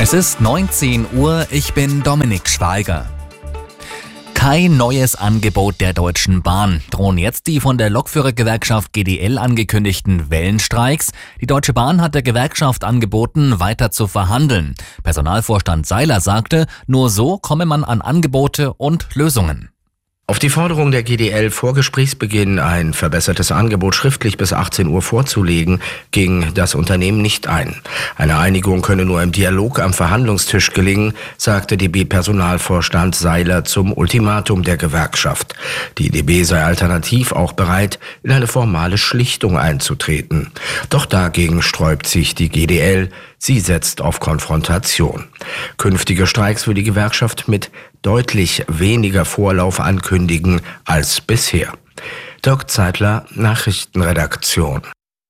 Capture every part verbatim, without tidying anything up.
Es ist neunzehn Uhr, ich bin Dominik Schweiger. Kein neues Angebot der Deutschen Bahn. Drohen jetzt die von der Lokführergewerkschaft G D L angekündigten Wellenstreiks? Die Deutsche Bahn hat der Gewerkschaft angeboten, weiter zu verhandeln. Personalvorstand Seiler sagte, nur so komme man an Angebote und Lösungen. Auf die Forderung der G D L vor Gesprächsbeginn ein verbessertes Angebot schriftlich bis achtzehn Uhr vorzulegen, ging das Unternehmen nicht ein. Eine Einigung könne nur im Dialog am Verhandlungstisch gelingen, sagte D B-Personalvorstand Seiler zum Ultimatum der Gewerkschaft. Die D B sei alternativ auch bereit, in eine formale Schlichtung einzutreten. Doch dagegen sträubt sich die G D L. Sie setzt auf Konfrontation. Künftige Streiks will die Gewerkschaft mit deutlich weniger Vorlauf ankündigen als bisher. Dirk Zeitler, Nachrichtenredaktion.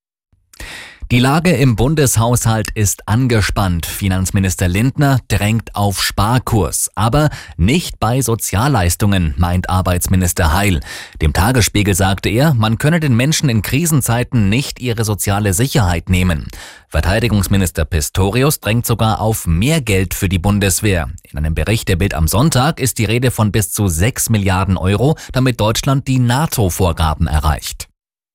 Die Lage im Bundeshaushalt ist angespannt. Finanzminister Lindner drängt auf Sparkurs. Aber nicht bei Sozialleistungen, meint Arbeitsminister Heil. Dem Tagesspiegel sagte er, man könne den Menschen in Krisenzeiten nicht ihre soziale Sicherheit nehmen. Verteidigungsminister Pistorius drängt sogar auf mehr Geld für die Bundeswehr. In einem Bericht der Bild am Sonntag ist die Rede von bis zu sechs Milliarden Euro, damit Deutschland die NATO-Vorgaben erreicht.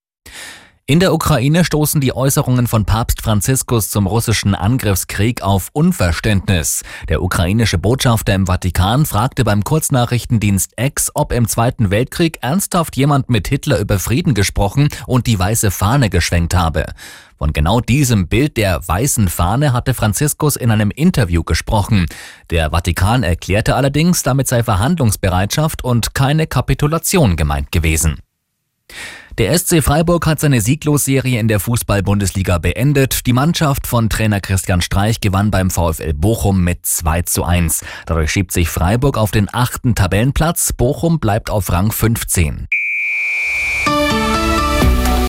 In der Ukraine stoßen die Äußerungen von Papst Franziskus zum russischen Angriffskrieg auf Unverständnis. Der ukrainische Botschafter im Vatikan fragte beim Kurznachrichtendienst X, ob im Zweiten Weltkrieg ernsthaft jemand mit Hitler über Frieden gesprochen und die weiße Fahne geschwenkt habe. Von genau diesem Bild der weißen Fahne hatte Franziskus in einem Interview gesprochen. Der Vatikan erklärte allerdings, damit sei Verhandlungsbereitschaft und keine Kapitulation gemeint gewesen. Der S C Freiburg hat seine Sieglosserie in der Fußball-Bundesliga beendet. Die Mannschaft von Trainer Christian Streich gewann beim VfL Bochum mit zwei zu eins. Dadurch schiebt sich Freiburg auf den achten Tabellenplatz. Bochum bleibt auf Rang fünfzehn.